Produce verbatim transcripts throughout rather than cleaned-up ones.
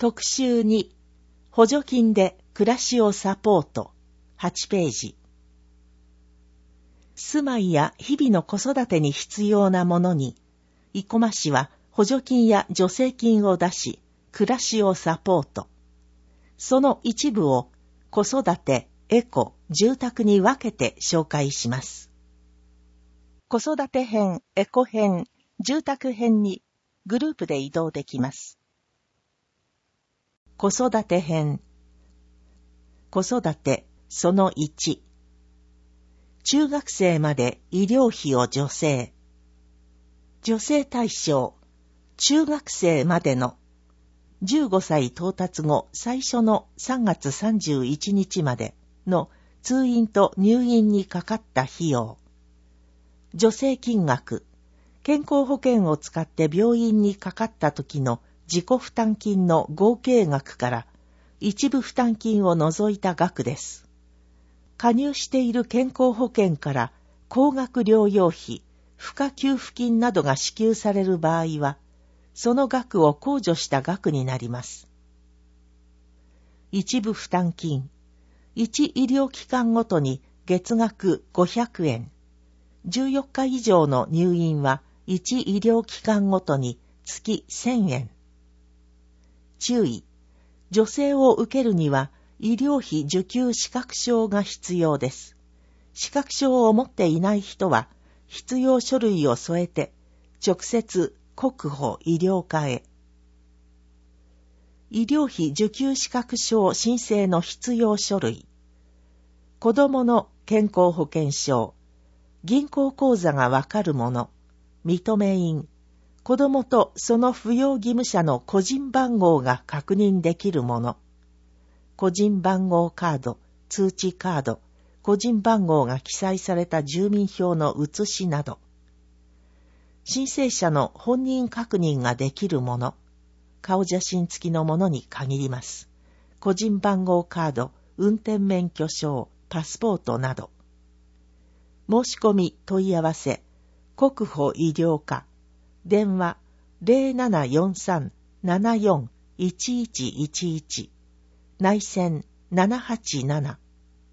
特集に、補助金で暮らしをサポート、はちページ。住まいや日々の子育てに必要なものに、生駒市は補助金や助成金を出し、暮らしをサポート。その一部を子育て、エコ、住宅に分けて紹介します。子育て編、エコ編、住宅編にグループで移動できます。子育て編。子育てそのいち。中学生まで医療費を助成。助成対象、中学生までのじゅうごさい到達後最初のさんがつさんじゅういちにちまでの通院と入院にかかった費用。助成金額、健康保険を使って病院にかかった時の自己負担金の合計額から一部負担金を除いた額です。加入している健康保険から高額療養費、付加給付金などが支給される場合は、その額を控除した額になります。一部負担金、いち医療機関ごとに月額ごひゃくえん、じゅうよっか以上の入院はいち医療機関ごとに月せんえん。注意、助成を受けるには医療費受給資格証が必要です。資格証を持っていない人は必要書類を添えて直接国保医療課へ。医療費受給資格証申請の必要書類。子どもの健康保険証、銀行口座がわかるもの、認め印、子どもとその扶養義務者の個人番号が確認できるもの、個人番号カード、通知カード、個人番号が記載された住民票の写しなど、申請者の本人確認ができるもの、顔写真付きのものに限ります。個人番号カード、運転免許証、パスポートなど。申し込み問い合わせ、国保医療課、電話 ゼロななよんさん ななよん いちいちいちいち、内線ななはちなな。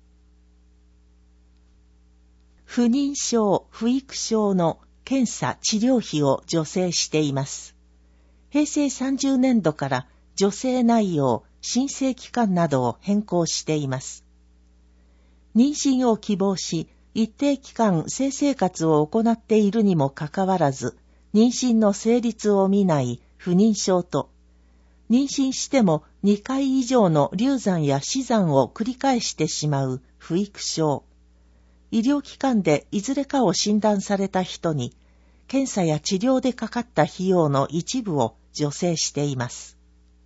不妊症、不育症の検査治療費を助成しています。へいせいさんじゅうねんどから助成内容、申請期間などを変更しています。妊娠を希望し、一定期間性生活を行っているにもかかわらず、妊娠の成立を見ない不妊症と、妊娠してもにかい以上の流産や死産を繰り返してしまう不育症。医療機関でいずれかを診断された人に、検査や治療でかかった費用の一部を助成しています。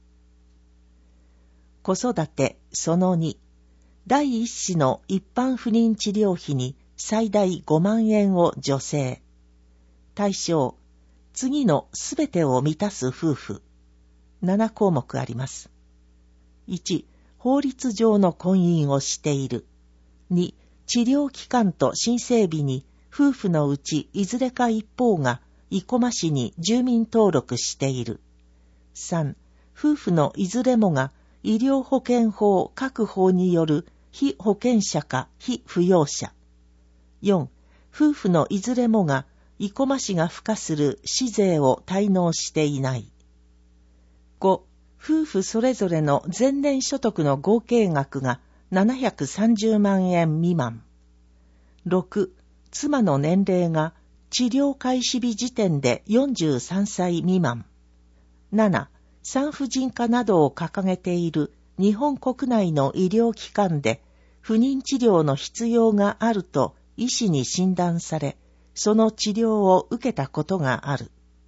子育てそのに、第一子の一般不妊治療費に最大ごまんえんを助成。対象、次のすべてを満たす夫婦。ななこうもくあります。いち、法律上の婚姻をしている。に、治療期間と申請日に夫婦のうちいずれか一方が生駒市に住民登録している。さん、夫婦のいずれもが医療保険法各法による被保険者か被扶養者。よん、夫婦のいずれもが生駒市が付加する市税を滞納していない。ご、夫婦それぞれの前年所得の合計額がななひゃくさんじゅうまんえん未満。ろく、妻の年齢が治療開始日時点でよんじゅうさんさい未満。なな、産婦人科などを掲げている日本国内の医療機関で不妊治療の必要があると医師に診断され、その治療を受けたことがある。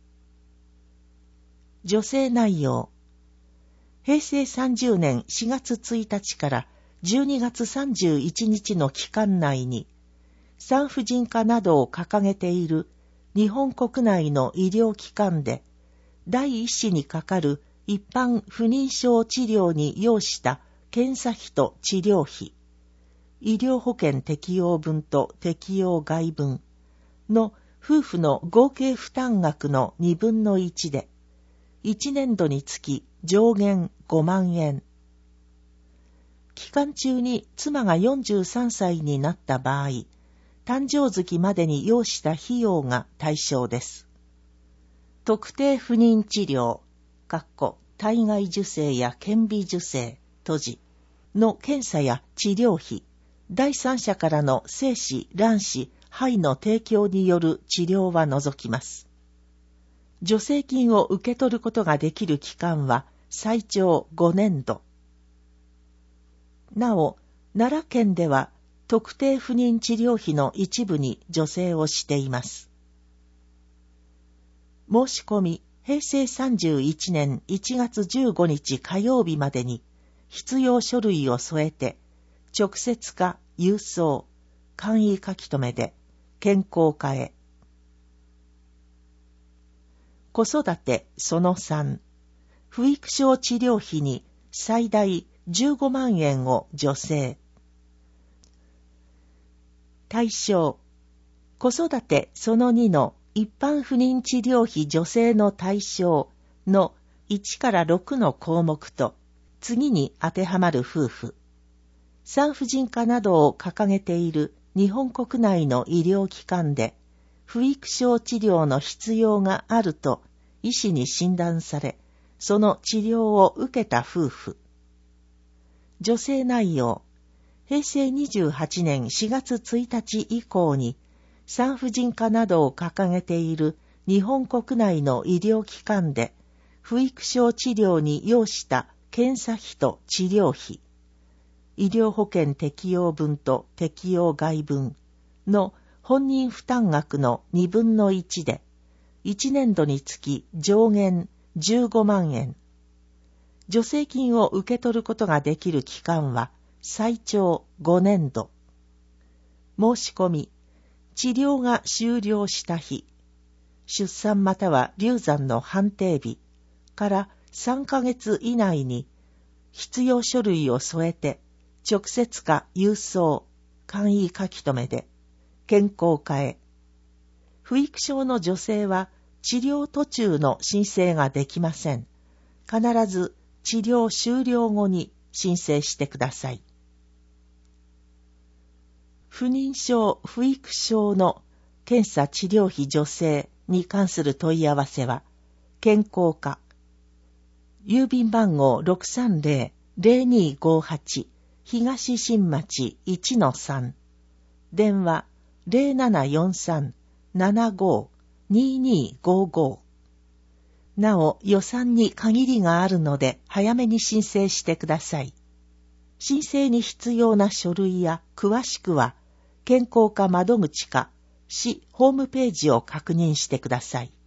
助成内容。へいせいさんじゅうねんしがつついたちからじゅうにがつさんじゅういちにちの期間内に、産婦人科などを掲げている日本国内の医療機関で、第一子にかかる一般不妊症治療に要した検査費と治療費、医療保険適用分と適用外分の夫婦の合計負担額のにぶんのいちで、いちねんどにつき上限ごまんえん。期間中に妻がよんじゅうさんさいになった場合、誕生月までに要した費用が対象です。特定不妊治療、体外受精や顕微授精、閉じの検査や治療費、第三者からの精子、卵子、胚の提供による治療は除きます。助成金を受け取ることができる期間は最長ごねんど。なお、奈良県では特定不妊治療費の一部に助成をしています。申し込み、へいせいさんじゅういちねんいちがつじゅうごにち火曜日までに必要書類を添えて、直接か郵送、簡易書き留めで健康課へ。子育てそのさん、不育症治療費に最大じゅうごまんえんを助成。対象、子育てそのにの一般不妊治療費助成の対象のいちからろくの項目と次に当てはまる夫婦、産婦人科などを掲げている日本国内の医療機関で不育症治療の必要があると医師に診断され、その治療を受けた夫婦。助成内容、へいせいにじゅうはちねんしがつついたち以降に産婦人科などを掲げている日本国内の医療機関で不育症治療に要した検査費と治療費、医療保険適用分と適用外分の本人負担額のにぶんのいちで、いちねんどにつき上限じゅうごまんえん。助成金を受け取ることができる期間は最長ごねんど。申し込み、治療が終了した日、出産または流産の判定日からさんかげつ以内に必要書類を添えて直接か郵送、簡易書き留めで健康課へ。不育症の助成は治療途中の申請ができません。必ず治療終了後に申請してください。不妊症、不育症の検査治療費助成に関する問い合わせは、健康課、郵便番号 ろくさんぜろ ぜろにごはち 東新町 いちのさん、電話 ゼロななよんさん ななご ににごご。なお、予算に限りがあるので早めに申請してください。申請に必要な書類や詳しくは、健康課窓口か市ホームページを確認してください。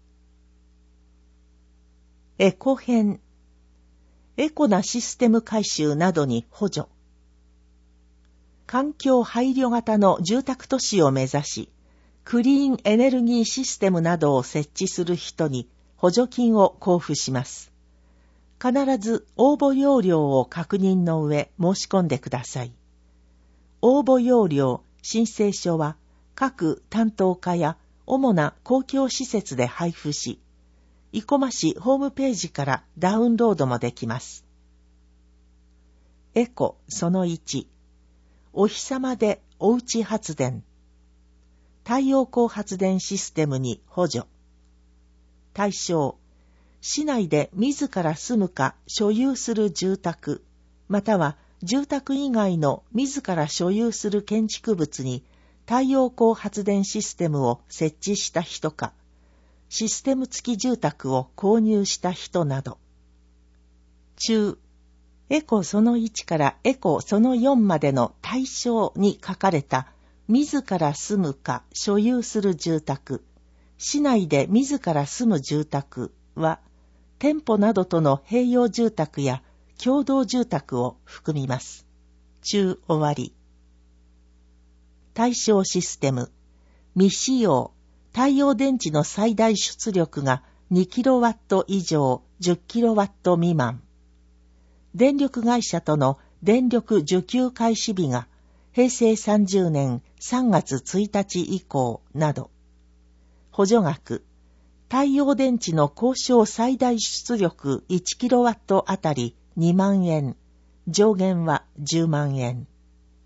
エコ編、エコなシステム改修などに補助。環境配慮型の住宅都市を目指し、クリーンエネルギーシステムなどを設置する人に補助金を交付します。必ず応募要領を確認の上申し込んでください。応募要領、申請書は各担当課や主な公共施設で配布し、生駒市ホームページからダウンロードもできます。エコそのいち、お日様でおうち発電。太陽光発電システムに補助。対象、市内で自ら住むか所有する住宅、または住宅以外の自ら所有する建築物に太陽光発電システムを設置した人か、システム付き住宅を購入した人など。中、エコそのいちからエコそのよんまでの対象に書かれた自ら住むか所有する住宅、市内で自ら住む住宅は、店舗などとの併用住宅や共同住宅を含みます。中終わり。対象システム、未使用、太陽電池の最大出力がにキロワット以上じゅっキロワット未満。電力会社との電力受給開始日がへいせいさんじゅうねんさんがつついたち以降など。補助額、 太陽電池の交渉最大出力いちキロワットあたりにまんえん、上限はじゅうまんえん。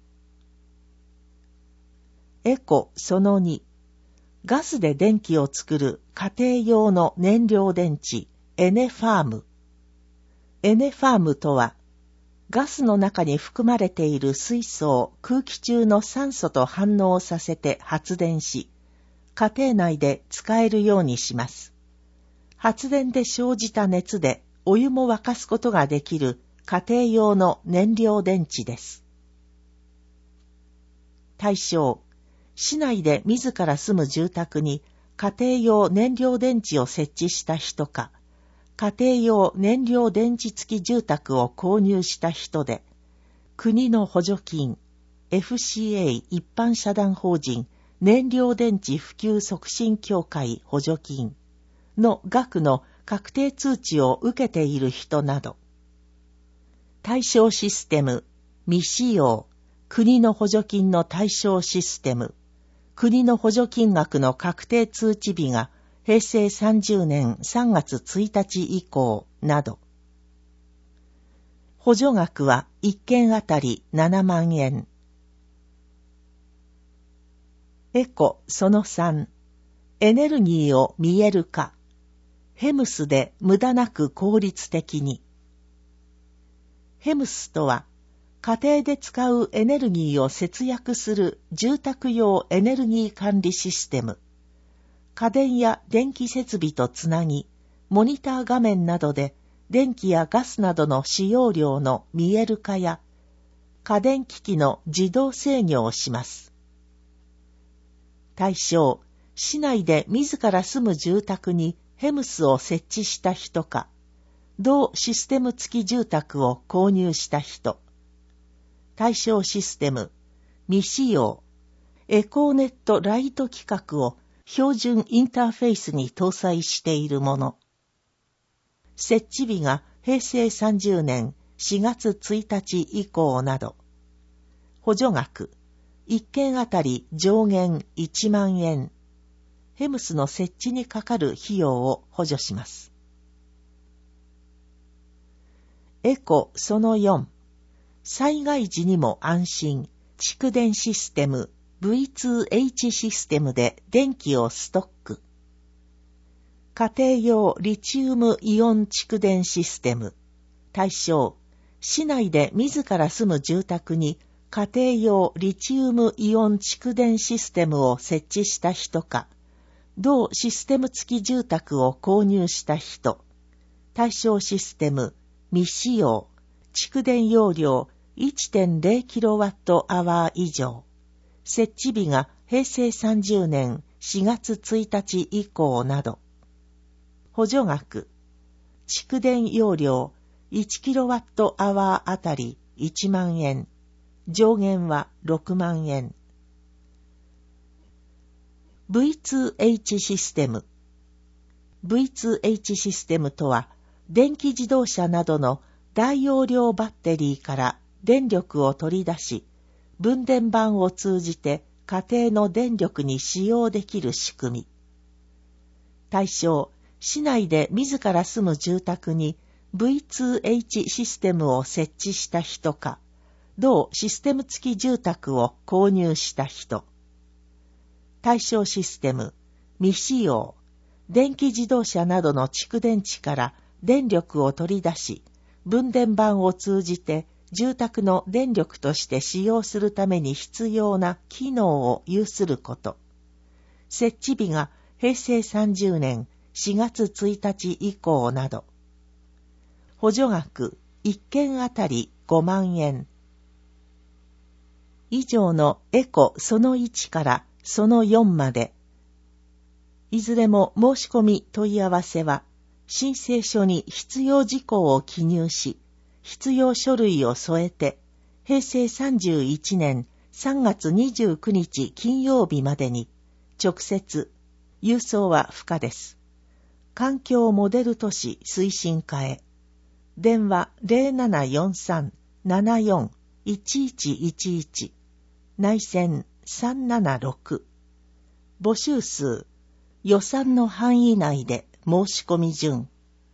エコそのに、ガスで電気を作る家庭用の燃料電池、エネファーム。エネファームとは、ガスの中に含まれている水素を空気中の酸素と反応させて発電し、家庭内で使えるようにします。発電で生じた熱でお湯も沸かすことができる家庭用の燃料電池です。対象、市内で自ら住む住宅に家庭用燃料電池を設置した人か、家庭用燃料電池付き住宅を購入した人で、国の補助金、エフシーエー 一般社団法人燃料電池普及促進協会補助金の額の確定通知を受けている人など、対象システム、未使用、国の補助金の対象システム、国の補助金額の確定通知日がへいせいさんじゅうねんさんがつついたち以降など。補助額はいっけんあたりななまんえん。エコそのさん、エネルギーを見える化。ヘムスで無駄なく効率的に。ヘムスとは、家庭で使うエネルギーを節約する住宅用エネルギー管理システム。家電や電気設備とつなぎ、モニター画面などで電気やガスなどの使用量の見える化や、家電機器の自動制御をします。対象、市内で自ら住む住宅にヘムスを設置した人か、同システム付き住宅を購入した人。対象システム、未使用、エコーネットライト規格を標準インターフェースに搭載しているもの。設置日がへいせいさんじゅうねんしがつついたち以降など。補助額、いっけんあたり上限いちまんえん。ヘムスの設置にかかる費用を補助します。エコそのよん、災害時にも安心、蓄電システム ブイツーエイチ システムで電気をストック。家庭用リチウムイオン蓄電システム。対象、市内で自ら住む住宅に家庭用リチウムイオン蓄電システムを設置した人か、同システム付き住宅を購入した人。対象システム、未使用、蓄電容量 いってんれいキロワットアワー以上。設置日がへいせいさんじゅうねんしがつついたち以降など。補助額、蓄電容量いちキロワットアワーあたりいちまんえん。上限はろくまんえん。ブイツーエイチ システム。ブイツーエイチ システムとは、電気自動車などの大容量バッテリーから電力を取り出し、分電盤を通じて家庭の電力に使用できる仕組み。対象、市内で自ら住む住宅に ブイツーエイチ システムを設置した人か、同システム付き住宅を購入した人。対象システム、未使用、電気自動車などの蓄電池から電力を取り出し、分電盤を通じて住宅の電力として使用するために必要な機能を有すること。設置日がへいせいさんじゅうねんしがつついたち以降など。補助額いっけんあたりごまんえん。以上のエコそのいちからそのよんまで、いずれも申し込み問い合わせは、申請書に必要事項を記入し、必要書類を添えて、へいせいさんじゅういちねんさんがつにじゅうくにち金曜日までに、直接、郵送は不可です。環境モデル都市推進課へ。電話 ゼロななよんさん ななよん いちいちいちいち、内線さんななろく。募集数予算の範囲内で申し込み順。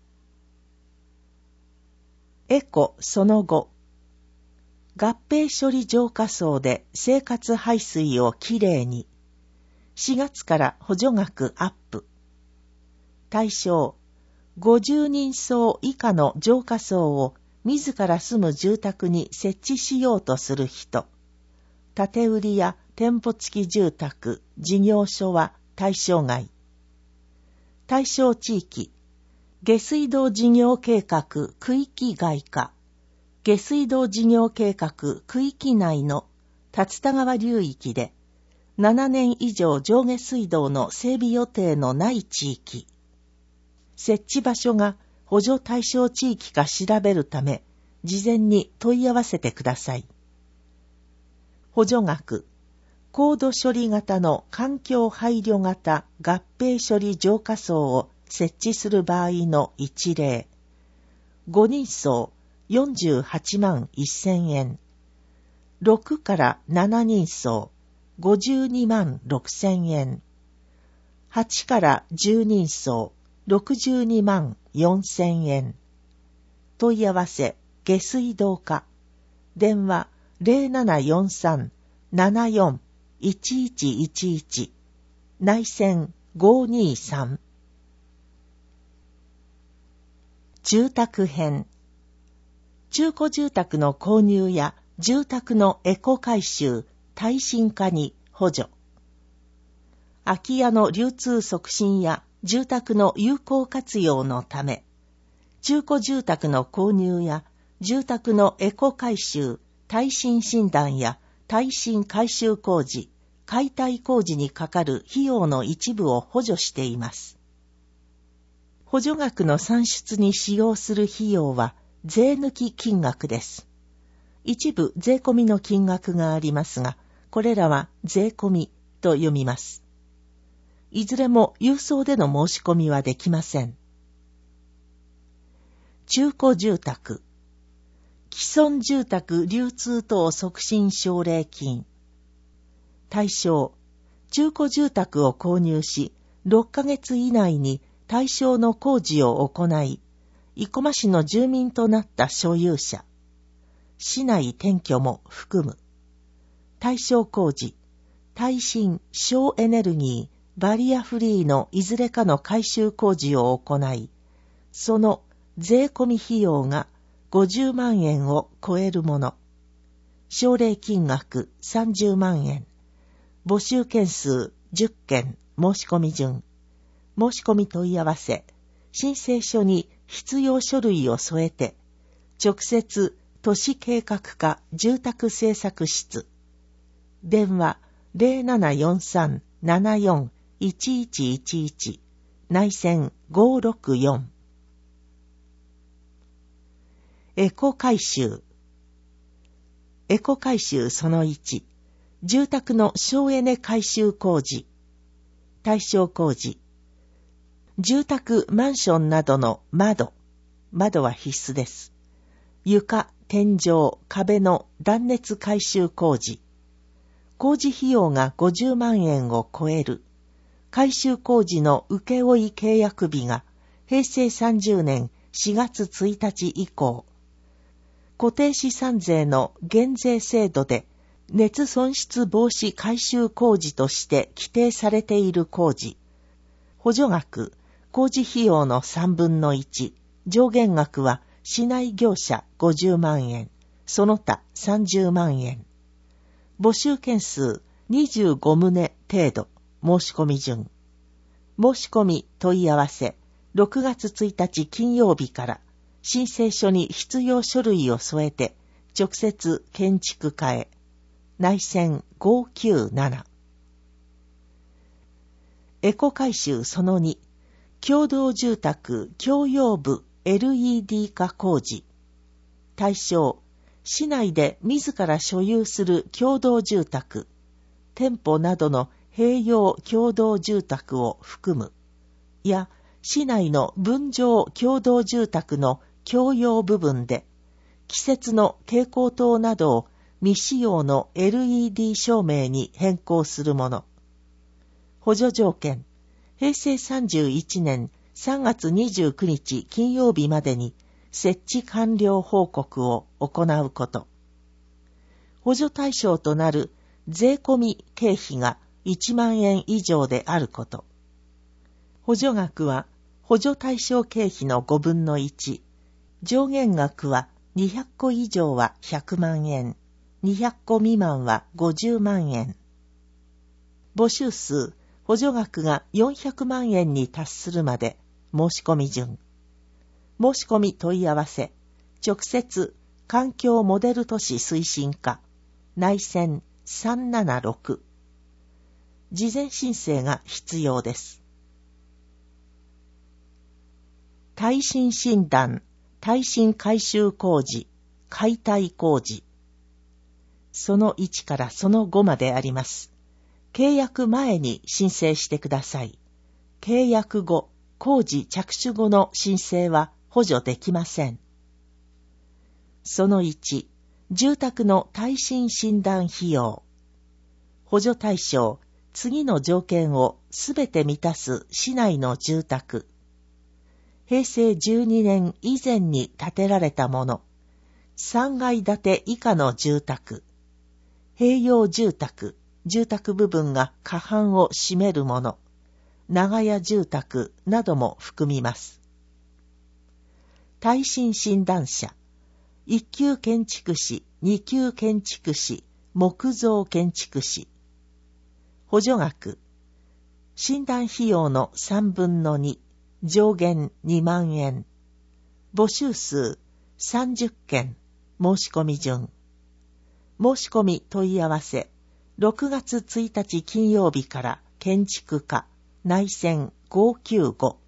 エコその後、合併処理浄化槽で生活排水をきれいに。しがつから補助額アップ。対象、ごじゅうにんそう以下の浄化槽を自ら住む住宅に設置しようとする人。建て売りや店舗付き住宅、事業所は対象外。対象地域、下水道事業計画区域外か、下水道事業計画区域内の竜田川流域でななねん以上上下水道の整備予定のない地域。設置場所が補助対象地域か調べるため、事前に問い合わせてください。補助額、高度処理型の環境配慮型合併処理浄化槽を設置する場合の一例。ごにんそうよんじゅうはちまんせんえん。ろくからななにんそうごじゅうにまんろくせんえん。はちからじゅうにんそうろくじゅうにまんよんせんえん。問い合わせ、下水道課。電話ゼロななよんさん ななよん いちいちいちいち。内線ごにーさん。住宅編。中古住宅の購入や住宅のエコ改修、耐震化に補助。空き家の流通促進や住宅の有効活用のため、中古住宅の購入や住宅のエコ改修、耐震診断や耐震改修工事、解体工事にかかる費用の一部を補助しています。補助額の算出に使用する費用は税抜き金額です。一部税込みの金額がありますが、これらは税込みと読みます。いずれも郵送での申し込みはできません。中古住宅。既存住宅流通等促進奨励金。対象、中古住宅を購入し、ろっかげつ以内に対象の工事を行い、生駒市の住民となった所有者。市内転居も含む。対象工事、耐震、省エネルギー、バリアフリーのいずれかの改修工事を行い、その税込み費用がごじゅうまんえんを超えるもの。奨励金額さんじゅうまんえん。募集件数じゅっけん、申し込み順。申し込み問い合わせ、申請書に必要書類を添えて、直接都市計画課住宅政策室。電話ゼロななよんさん ななよん いちいちいちいち。内線ごろくよん。エコ改修。エコ改修そのいち。住宅の省エネ改修工事。対象工事。住宅、マンションなどの窓。窓は必須です。床、天井、壁の断熱改修工事。工事費用がごじゅうまんえんを超える。改修工事の請負契約日がへいせいさんじゅうねんしがつついたち以降。固定資産税の減税制度で熱損失防止改修工事として規定されている工事。補助額、工事費用のさんぶんのいち。上限額は市内業者ごじゅうまんえん、その他さんじゅうまんえん。募集件数にじゅうごとう程度。申し込み順。申し込み問い合わせ、ろくがつついたち金曜日から申請書に必要書類を添えて、直接建築課へ。内線ごきゅうなな。エコ改修そのに。共同住宅共用部 エルイーディー 化工事。対象、市内で自ら所有する共同住宅、店舗などの併用共同住宅を含む、や市内の分譲共同住宅の共用部分で、季節の蛍光灯などを未使用の エルイーディー 照明に変更するもの。補助条件、 へいせいさんじゅういちねんさんがつにじゅうくにち金曜日までに設置完了報告を行うこと。補助対象となる税込み経費がいちまんえん以上であること。補助額は補助対象経費のごぶんのいち、上限額はにひゃっこ以上はひゃくまんえん、にひゃっこ未満はごじゅうまんえん。募集数、補助額がよんひゃくまんえんに達するまで申し込み順。申し込み問い合わせ、直接環境モデル都市推進課、内線さんななろく。事前申請が必要です。耐震診断、耐震改修工事、解体工事。そのいちからそのごまであります。契約前に申請してください。契約後、工事着手後の申請は補助できません。そのいち、住宅の耐震診断費用。補助対象、次の条件をすべて満たす市内の住宅。へいせいじゅうにねん以前に建てられたもの。さんがい建て以下の住宅。併用住宅、住宅部分が過半を占めるもの。長屋住宅なども含みます。耐震診断者。いっきゅう建築士、にきゅう建築士、木造建築士。補助額。診断費用のさんぶんのに。上限にまんえん。募集数さんじゅっけん。申し込み順。申し込み問い合わせ。ろくがつついたち金曜日から建築課、内線ごきゅうご。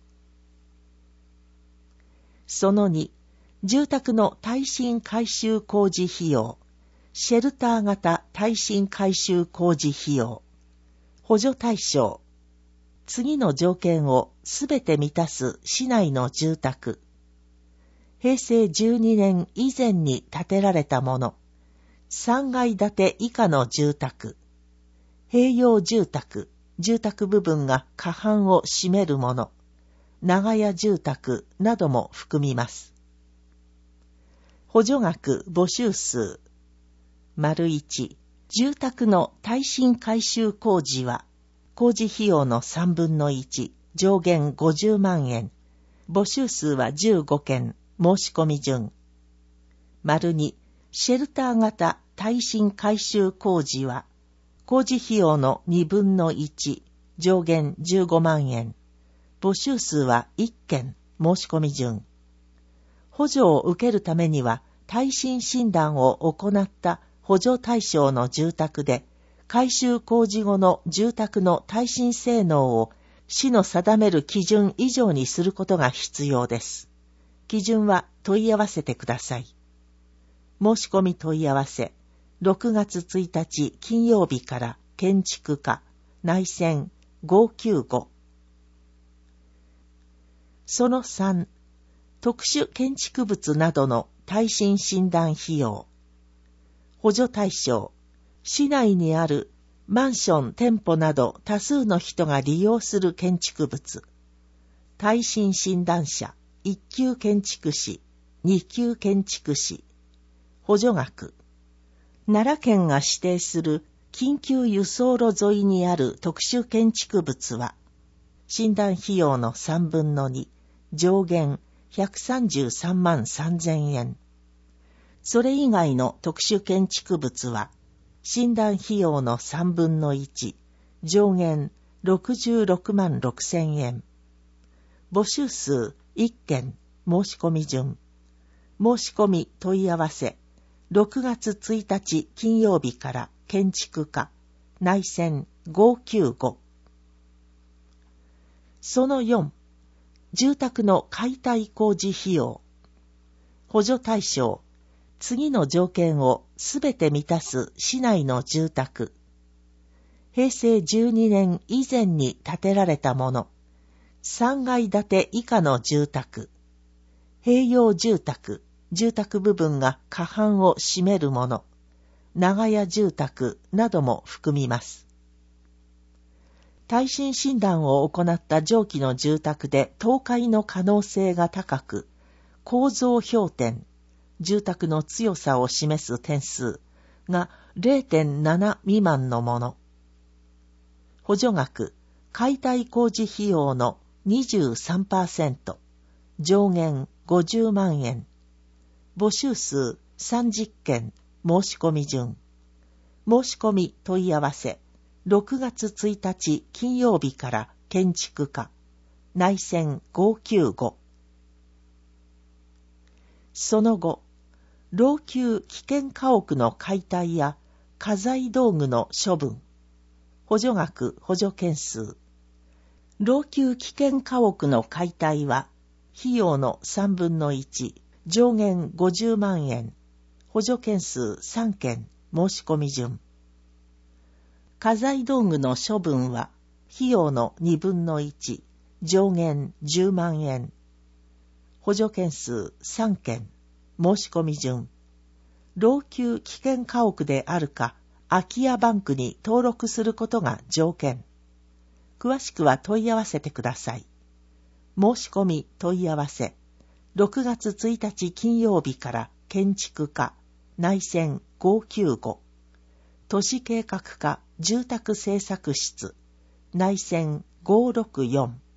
そのに、住宅の耐震改修工事費用。シェルター型耐震改修工事費用。補助対象。次の条件をすべて満たす市内の住宅。へいせいじゅうにねん以前に建てられたもの。さんがい建て以下の住宅。併用住宅、住宅部分が過半を占めるもの。長屋住宅なども含みます。補助額募集数。丸いち、住宅の耐震改修工事は、工事費用のさんぶんのいち、上限ごじゅうまんえん。募集数はじゅうごけん、申し込み順。丸に、シェルター型耐震改修工事は、工事費用のにぶんのいち、上限じゅうごまんえん。募集数はいっけん、申し込み順。補助を受けるためには、耐震診断を行った補助対象の住宅で、改修工事後の住宅の耐震性能を市の定める基準以上にすることが必要です。基準は問い合わせてください。申し込み問い合わせ、ろくがつついたち金曜日から建築課、内線ごきゅうご。そのさん、特殊建築物などの耐震診断費用。補助対象、市内にあるマンション、店舗など多数の人が利用する建築物。耐震診断者、いっきゅう建築士、にきゅう建築士。補助額。奈良県が指定する緊急輸送路沿いにある特殊建築物は、診断費用のさんぶんのに、上限ひゃくさんじゅうさんまんさんぜんえん。それ以外の特殊建築物は、診断費用のさんぶんのいち、上限ろくじゅうろくまんろくせんえん。募集数いっけん、申し込み順。申し込み問い合わせ、ろくがつついたち金曜日から建築課、内線ごきゅうご。そのよん、住宅の解体工事費用。補助対象、次の条件をすべて満たす市内の住宅。へいせいじゅうにねん以前に建てられたもの。さんがい建て以下の住宅。併用住宅、住宅部分が過半を占めるもの。長屋住宅なども含みます。 耐震診断を行った上記の住宅で倒壊の可能性が高く、構造評点、住宅の強さを示す点数が れいてんなな 未満のもの。補助額、解体工事費用の にじゅうさんパーセント、上限ごじゅうまんえん。募集数さんじゅっけん、申し込み順。申し込み問い合わせ、ろくがつついたち金曜日から建築課、内線ごーきゅうご。その後、老朽危険家屋の解体や家財道具の処分、補助額補助件数。老朽危険家屋の解体は、費用のさんぶんのいち、上限ごじゅうまんえん、補助件数さんけん、申し込み順。家財道具の処分は、費用のにぶんのいち、上限じゅうまんえん、補助件数さんけん、申し込み順。老朽危険家屋であるか、空き家バンクに登録することが条件。詳しくは問い合わせてください。申し込み問い合わせ、ろくがつついたち金曜日から建築課、内線ごーきゅうご、都市計画課住宅政策室、内線ごーろくよん。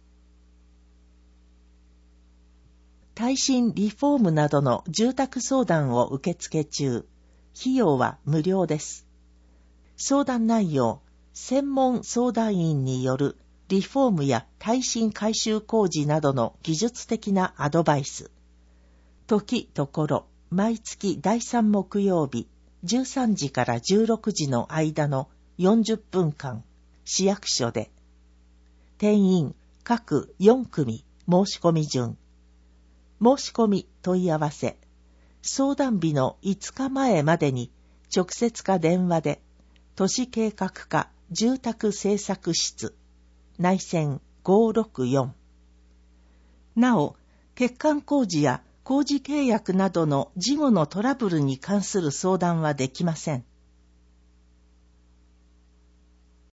耐震リフォームなどの住宅相談を受付中、費用は無料です。相談内容、専門相談員によるリフォームや耐震改修工事などの技術的なアドバイス。時ところ、毎月だいさん木曜日、じゅうさんじからじゅうろくじの間のよんじゅっぷんかん、市役所で。定員各よんくみ、申し込み順。申し込み問い合わせ、相談日のいつかまえまでに直接か電話で、都市計画課住宅政策室、内線ごーろくよん。なお、欠陥工事や工事契約などの事後のトラブルに関する相談はできません。